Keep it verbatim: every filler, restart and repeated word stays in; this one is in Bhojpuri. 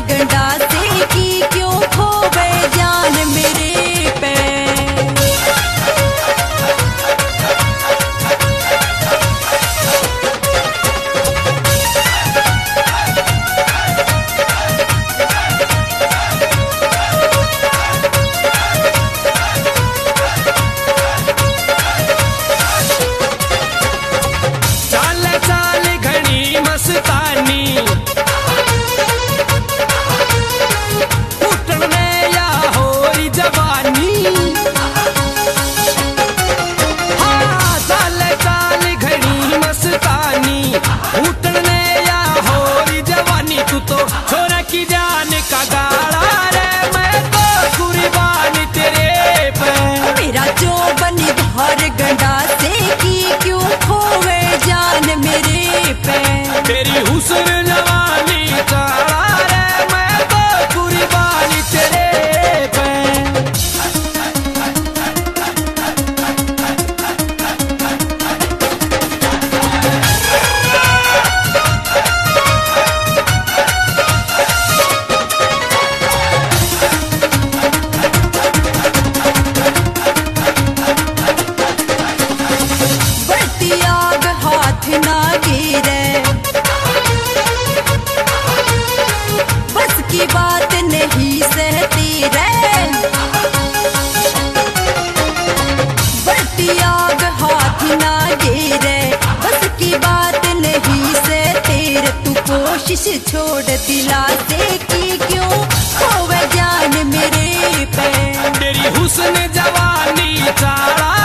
गंडा से की क्यों खोवे जान मेरे पे। तेरी हुस्न जवानी चाला रे मैं तो कुर्बानी तेरे पे। बढ़ती आग हाथ ना गिरे, की बात नहीं सहती रे। बढ़ती आग हाथ ना गिरे, बस की बात नहीं सहती रे। तू कोशिश छोड़ दिला से की क्यों खोवे जान मेरे पे। तेरी हुस्न जवानी चाला